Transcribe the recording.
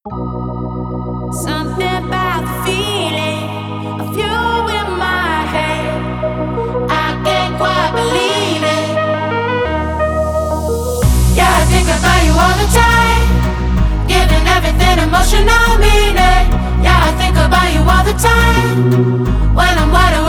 Something about the feeling of you in my head. I can't quite believe it. Yeah, I think about you all the time, giving everything emotional meaning. Yeah, I think about you all the time when I'm wide awake.